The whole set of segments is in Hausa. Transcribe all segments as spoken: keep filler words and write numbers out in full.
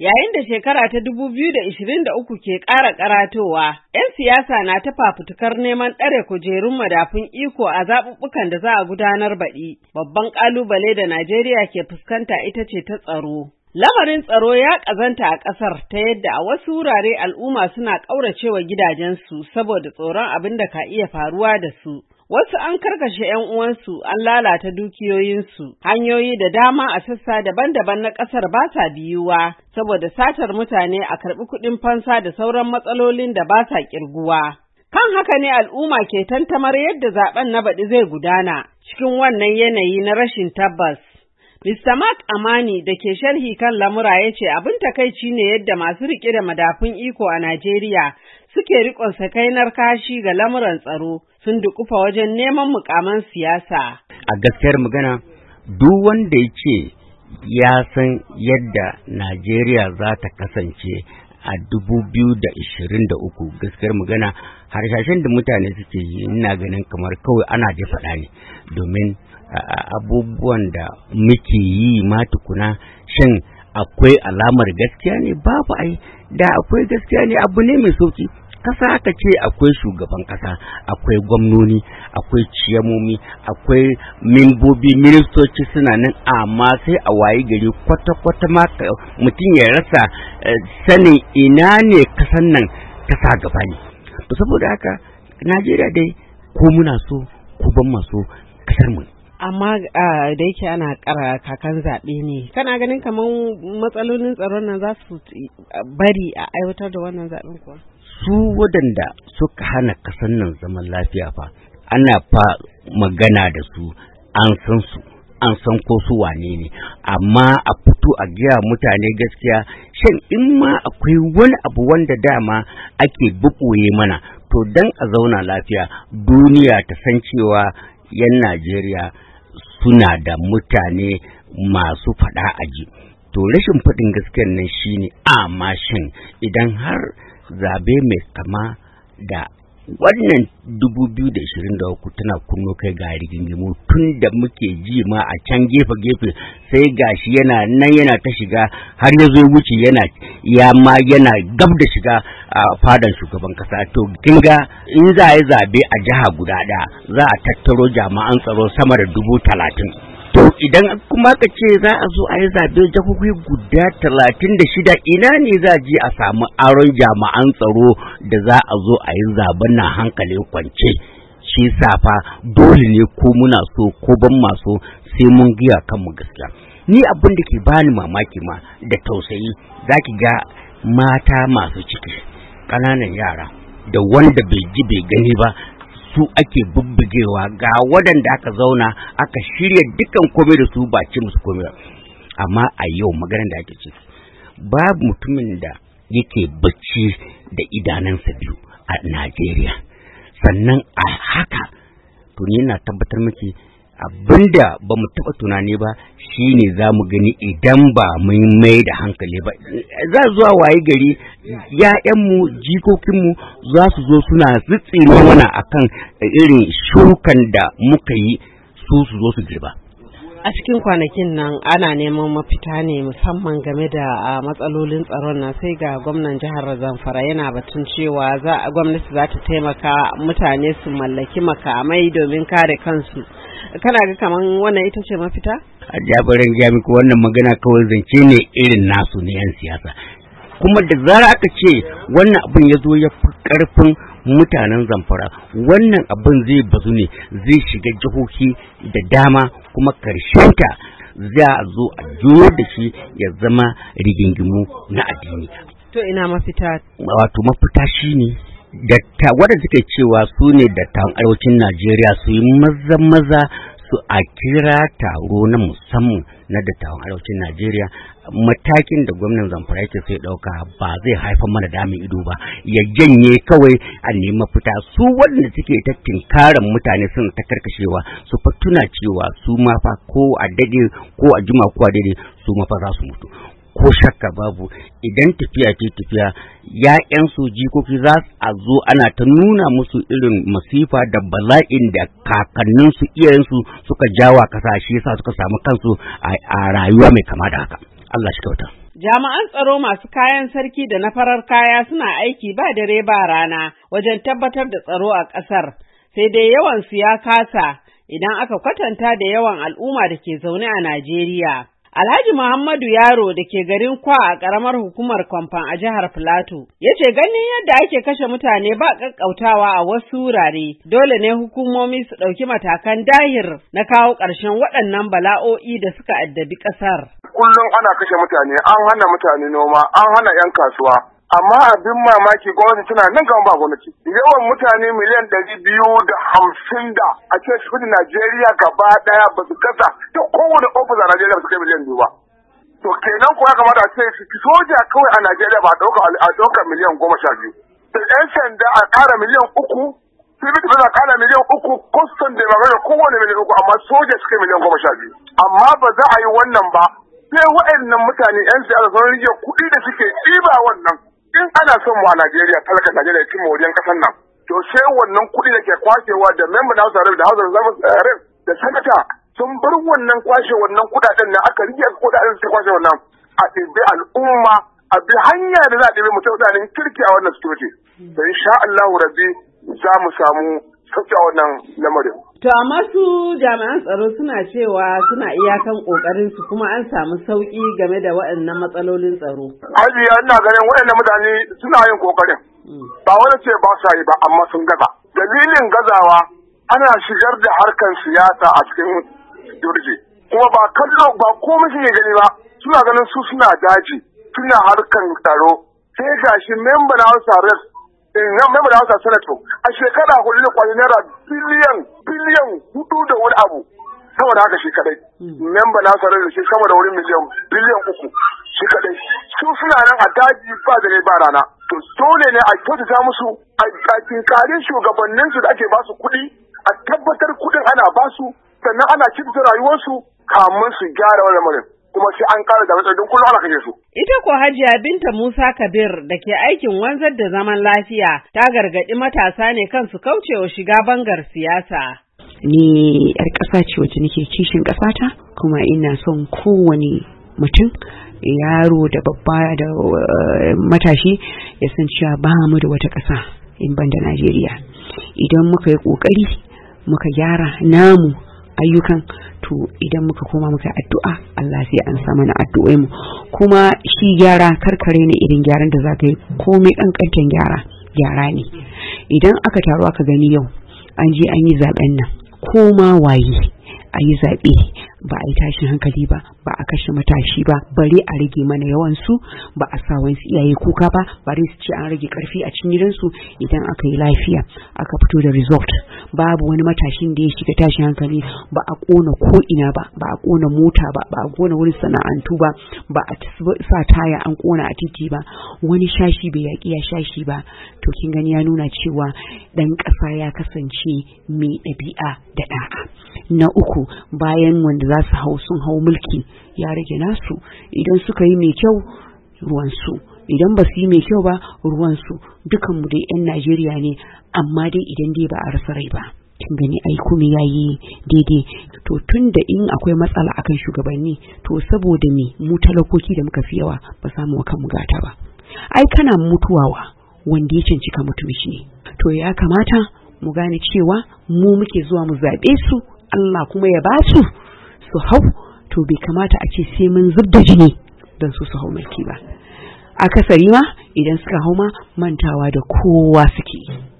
Yayin da shekara ta dubu biyu da ishirin da uku ke ƙara karatowa, ‘yan siyasa na ta fafutukar neman ɗare kujerun madafun iko a zaɓuɓɓukan da za a gudanar baɗi. Babban ƙalubale da Najeriya ke fuskanta ita ce ta tsaro. Lamarin tsaro ya ƙazanta a ƙasar ta yadda a wasu wurare al'umma suna ƙauracewa gidajensu saboda tsoron abin da ka iya faruwa da su. Wasu an karkashe ‘yan uwansu, an lalata dukiyoyinsu, hanyoyi da dama a sassa daban-daban na ƙasar ba sa biyuwa, saboda satar mutane a karɓi kuɗin fansa da sauran matsalolin da ba sa ƙirguwa. Kan haka ne al'umma ke tantamar yadda zaben na baɗi zai gudana cikin wannan yanayi na rashin tabbas. Mister Mark Amani da ke sharhi kan lamura ya ce abin takaici ne yadda masu riƙe da madafun iko a Najeriya suke riƙon sakainar kashi ga lamuran tsaro sun dukufa wajen neman mukaman siyasa. A gaskiyar magana, duk wanda ya ce ya san yadda Najeriya za ta kasance a dubu biyu da ishirin da uku, gaskiyar magana harshashen da mutane suke yi ina ganin kamar kawai ana da faɗa ne, domin abubuwan da muke yi ma tukuna shin akwai alamar gaskiya ne? Babu ai, da akwai gaskiya ne abu ne mai sauki. Kasa aka ce akwai shugaban kasa, akwai gwamnoni, akwai ciyamomi, akwai membobi, ministoci suna nan, amma sai a wayi gari kwata-kwata ma mutum ya rasa sanin ina ne kasan nan ta sa gaba ne. To saboda haka Najeriya dai ko muna so ko ban maso kasar mu. Amma da yake ana kara kakan zaɓe ne, kana ganin kamar matsalolin tsaron nan za su bari a aiwatar da wannan zaɓen kuwa? Su waɗanda suka hana kasan nan zaman lafiya fa, ana fa magana da su, an san su, an san ko su wane ne, amma a fito a gaya mutane gaskiya, shin in ma akwai wani abu wanda dama ake buɓoye mana, to dan a zauna lafiya, duniya ta san cewa yan Najeriya suna da mutane masu faɗa aji. To rashin faɗin gaskiyar nan shine amma shin idan har zabe mai kama da wannan dubu biyu da ishirin da uku tana kunno kai ga rigingimu tun da muke ji ma a can gefe-gefe, sai gashi yana nan yana ta shiga har ya zo wuce yana ya ma yana gab da shiga a fadan shugaban kasa. To kin ga in za a yi zabe a jiha guda ɗaya za a tattaro jami'an tsaro sama da dubu talatin. To idan kuma ka ce za a zo a yi zabe jihohi guda talatin da shida, ina ne za a je a samu aron jami'an tsaro da za a zo a yi zaben na hankali kwance? Shi safa dole ne ko muna so ko ban maso sai mun giya kanmu gaskiya. Ni abin da ke bani mamaki ma da tausayi, zaki ga mata masu ciki, ƙananan yara da wanda bai ji bai gani ba, su ake bubbugewa, ga waɗanda aka zauna aka shirya dukkan komai da su ba ce musu komai ba. Amma a yau maganar da ake ciki, babu mutumin da yake bacci da idanansa biyu a Najeriya. Sannan a haka, to ni na tabbatar miki abinda ba mu taɓa tunani ba shine za mu gani idan ba mun mai da hankali ba. Za zuwa waye gari ‘ya'yanmu, jikokinmu za su zo suna tsitsire mana akan irin shukan da muka yi su su zo su girba. A cikin kwanakin nan ana neman mafita ne musamman game da matsalolin tsaron nan, sai ga gwamnan jihar Zamfara yana batun cewa za gwamnati za ta taimaka mutane su mallaki makamai domin kare kansu. Kana ga kaman wannan ita ce mafita? A jabarin jami'a wannan magana kawai zance ne irin nasu ne yan siyasa. Kuma da zara aka ce wannan abin ya zo ya fi ƙarfin mutanen Zamfara, wannan abin zai bazu ne, zai shiga jihohi da dama, kuma karshenta za a zo a juyo da shi ya zama rigingimu na addini. To ina mafita? Wato mafita shine datta wadda suke cewa su ne dattawan arewacin Najeriya su yi maza maza su a kira taro na musamman na dattawan arewacin Najeriya. Matakin da gwamnan Zamfara yake sai dauka ba zai haifar mana damin ido ba, ya janye kawai a nemi mafita. Su waɗanda suke ta tinkaran mutane sun ta karkashewa su fa tuna cewa su ma fa ko a dade ko a juma ko a dade su ma fa za su mutu. Ko shakka babu, idan tafiya ce tafiya, ya'yan su jikoki za a zo ana ta nuna musu irin masifa da bala'in da kakanninsu iyayensu suka jawa kasa, shi yasa suka samu kansu a rayuwa mai kama da haka. Allah shi kyauta. Jami'an tsaro masu kayan sarki da na farar kaya suna aiki ba dare ba rana wajen tabbatar da tsaro a ƙasar, sai dai yawansu ya kasa idan aka kwatanta da yawan al'umma da ke zaune a Najeriya. Alhaji Muhammadu Yaro da ke garin Kwa a ƙaramar hukumar Kwamfan a jihar Filato ya ce ganin yadda ake kashe mutane ba ƙaƙƙautawa a wasu wurare, dole ne hukumomi su ɗauki matakan dahir na kawo ƙarshen waɗannan bala'o'i da suka addabi ƙasar. Kullum ana kashe mutane, an hana mutane noma, an hana 'yan kasuwa. Amma abin mamaki gwamnati tana nan gaba ba gwamnati. Yawan mutane miliyan ɗari biyu da hamsin da a ce su Najeriya gaba ɗaya ba su kasa ta kowane ofis a Najeriya ba su kai miliyan biyu ba. To kenan kuwa kamata a ce su soja kawai a Najeriya ba a ɗauka miliyan goma sha biyu. Da 'yan sanda a ƙara miliyan uku, civil defense a ƙara miliyan uku, custom da ba kowane miliyan uku, amma soja su kai miliyan goma sha biyu. Amma ba za a yi wannan ba. Sai waɗannan mutane 'yan siyasa sun rage kuɗi da suke ɗiba wannan. In ana son mu a Najeriya, talaka Najeriya cin moriyan kasar nan, to sai wannan kuɗi da ke kwashewa da member na House of da House of Representatives da Sanata sun bar wannan kwashe wannan kuɗaɗen na aka rike kuɗaɗen su kwashe wannan a ɗibi al'umma a bi hanya da za a ɗibi mutanen kirki a wannan security. To insha Allahu Rabbi za mu samu sauƙi a wannan lamarin. To amma su jami'an tsaro suna cewa suna iyakan kokarin su kuma an samu sauki game da waɗannan matsalolin tsaro. Hajiya ina ganin waɗannan mutane suna yin kokarin. Ba wani ce ba sa yi ba amma sun gaza. Dalilin gazawa ana shigar da harkar siyasa a cikin security. Kuma ba kallo ba komai suke gani ba, suna ganin su suna daji, suna harkar tsaro. Sai gashi member na House of Reps na mai da Hausa Senator a shekara hudu da kwanye naira biliyan biliyan hudu da wani abu saboda haka shi kadai. Memba na Hausa da shi sama da wani miliyan biliyan uku shi kadai. Su suna nan a daji ba da ba rana. To dole ne a kyautata musu a kinkarin shugabanninsu da ake basu kuɗi a tabbatar kuɗin ana basu sannan ana kyautata rayuwarsu kamun su gyara wannan lamarin. Kuma sai an ƙara da matsalolin kullum ana kashe su. Ita ko Hajiya Binta Musa Kabir da ke aikin wanzar da zaman lafiya ta gargaɗi matasa ne kan su kaucewa shiga bangar siyasa. Ni yar ƙasa ce wacce nake kishin ƙasata kuma ina son kowane mutum yaro da babba da matashi ya san cewa ba mu da wata ƙasa in ban da Najeriya. Idan muka yi ƙoƙari muka gyara namu ayyukan to idan muka koma muka addu'a Allah sai an sa mana addu'o'i mu kuma shi gyara karkare ne irin gyaran da zaka yi komai kankantan gyara gyara ne idan aka taro aka gani yau an je an yi zaben nan koma waye a yi zaɓe ba a yi tashin hankali ba ba a kashe matashi ba bare a rage mana yawan su ba a sa wani iyaye kuka ba bare su ce an rage karfi a cikin gidansu idan aka yi lafiya aka fito da result babu wani matashin da ya shiga tashin hankali ba a kona ko ina ba ba a kona mota ba ba a kona wani sana'antu ba ba a sa taya an kona a titi ba wani shashi bai yaƙi ya shashi ba to kin gani ya nuna cewa dan ƙasa ya kasance mai ɗabi'a da ɗa'a. Na uku bayan wanda za su hau sun hau mulki ya rage nasu idan suka yi mai kyau ruwansu idan ba su yi mai kyau ba ruwansu dukanmu dai 'yan Najeriya ne amma dai idan dai ba a rasa rai ba kin gani ai kuma yayi daidai to tun da in akwai matsala akan shugabanni to saboda me mu talakoki da muka fi yawa ba samu wa kanmu gata ba ai kana mutuwawa wanda ya cancika mutum shi ne to ya kamata mu gane cewa mu muke zuwa mu zaɓe su Allah kuma ya ba su su hau to bai kamata a ce sai mun zubda jini don su su hau mulki ba akasari ma idan suka hau ma mantawa da kowa suke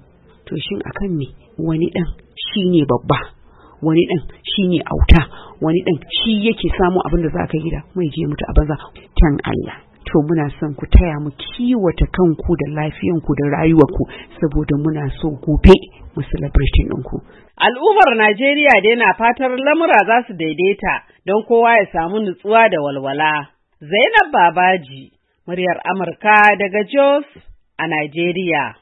to shin akan me wani dan shine babba wani dan shine auta wani dan shi yake samu abin da zaka gida mai je mutu a banza tan Allah to muna son ku taya mu kiwata kanku da lafiyanku da rayuwarku saboda muna so gobe mu celebration ɗinku. Al'ummar Najeriya dai na fatar lamura za su daidaita don kowa ya samu nutsuwa da walwala. Zainab Babaji, muryar Amurka daga Jos a Najeriya.